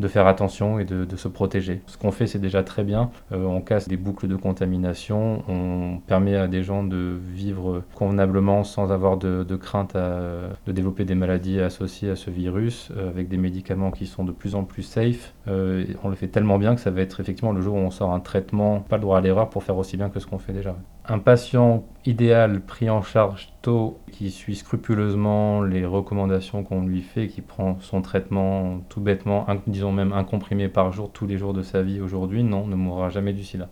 de faire attention et de se protéger. Ce qu'on fait, c'est déjà très bien. On casse des boucles de contamination, on permet à des gens de vivre convenablement sans avoir de crainte de développer des maladies associées à ce virus, avec des médicaments qui sont de plus en plus safe. On le fait tellement bien que ça va être effectivement le jour où on sort un traitement, pas le droit à l'erreur pour faire aussi bien que ce qu'on fait déjà. Un patient idéal pris en charge tôt, qui suit scrupuleusement les recommandations qu'on lui fait, qui prend son traitement tout bêtement, disons même un comprimé par jour tous les jours de sa vie aujourd'hui, non, ne mourra jamais du sida.